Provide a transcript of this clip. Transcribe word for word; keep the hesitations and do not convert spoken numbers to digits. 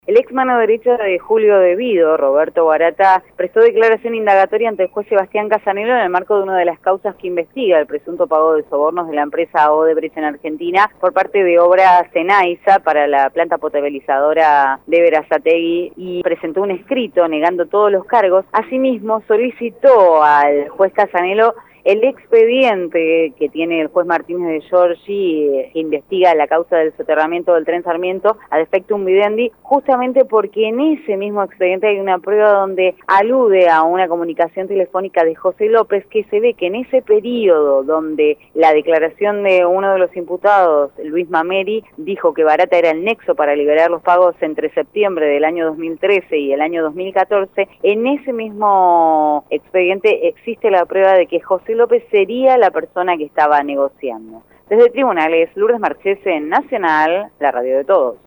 El ex mano derecha de Julio De Vido, Roberto Barata, prestó declaración indagatoria ante el juez Sebastián Casanelo en el marco de una de las causas que investiga el presunto pago de sobornos de la empresa Odebrecht en Argentina por parte de Obras Zenaiza para la planta potabilizadora de Berazategui y presentó un escrito negando todos los cargos. Asimismo, solicitó al juez Casanelo el expediente que tiene el juez Martínez de Giorgi, eh, que investiga la causa del soterramiento del tren Sarmiento a defectum videndi, justamente porque en ese mismo expediente hay una prueba donde alude a una comunicación telefónica de José López, que se ve que en ese periodo donde la declaración de uno de los imputados, Luis Mameri, dijo que Barata era el nexo para liberar los pagos entre septiembre del año dos mil trece y el año dos mil catorce, en ese mismo expediente existe la prueba de que José López sería la persona que estaba negociando. Desde Tribunales, Lourdes Marchese, Nacional, la radio de todos.